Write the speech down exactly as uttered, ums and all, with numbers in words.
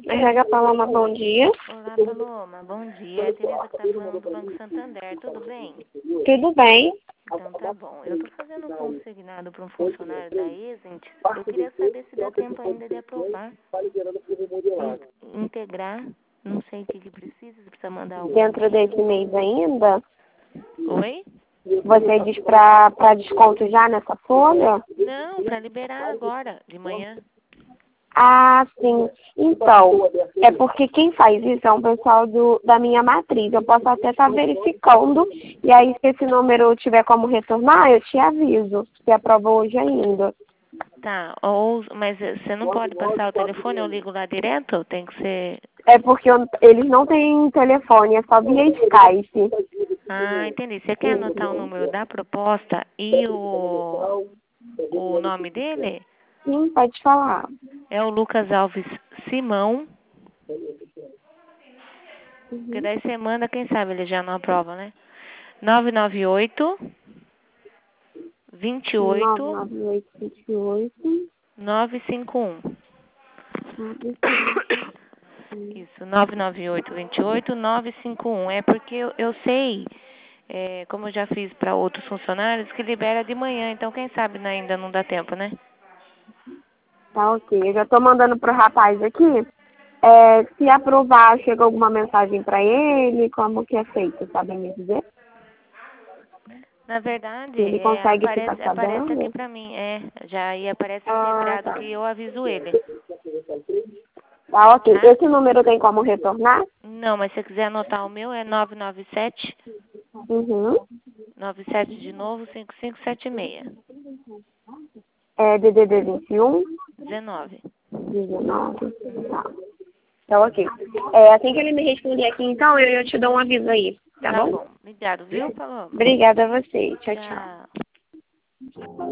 R H Paloma, bom dia. Olá, Paloma, bom dia. É a Tereza que está falando do Banco Santander, tudo bem? Tudo bem? Então tá bom. Eu estou fazendo um consignado para um funcionário da Exent. Eu queria saber se dá tempo ainda de aprovar, in- integrar. Não sei o que, que precisa, se precisa mandar algum Dentro e-mail. desse mês ainda, Oi? você diz para desconto já nessa folha? Não, para liberar agora, de manhã. Ah, sim. Então, é porque quem faz isso é um pessoal do, da minha matriz. Eu posso até estar verificando. E aí, se esse número tiver como retornar, eu te aviso. Se aprova hoje ainda. Tá, ou, mas eh, você não pode passar o telefone, eu ligo lá direto? Tem que ser... É porque eu- eles não têm telefone, é só via Skype. Ah, entendi. Você quer anotar o número da proposta e o, o nome dele? Sim, pode falar. É o Lucas Alves Simão. Porque Uhum. daí você manda, quem sabe ele já não aprova, né? nove nove oito, vinte e nove oito, nove oito vinte e oito nove cinco um. nove cinco um. Isso, nove nove oito, vinte e oito, nove cinco um. É porque eu, eu sei, é, como eu já fiz para outros funcionários, que libera de manhã. Então, quem sabe ainda não dá tempo, né? Tá ok. Eu já tô mandando pro rapaz aqui. É, se aprovar, chega alguma mensagem para ele? Como que é feito, sabem me dizer? Na verdade, Se ele é, consegue ficar aparece, aparece aqui sabendo? pra mim, é, já aí aparece Ah, integrado tá. que eu aviso ele, Tá ok. tá? Esse número tem como retornar? Não, mas se você quiser anotar o meu, é nove nove sete, Uhum. nove sete de novo, cinco cinco sete seis, É D D D vinte e um, dezenove. dezenove. Uhum. Tá. Tá ok. É, assim que ele me responder aqui, então, eu, eu te dou um aviso aí. Tá Tá bom? bom. Obrigado, viu, Paloma? Obrigada a você. Tchau, tchau. Tchau.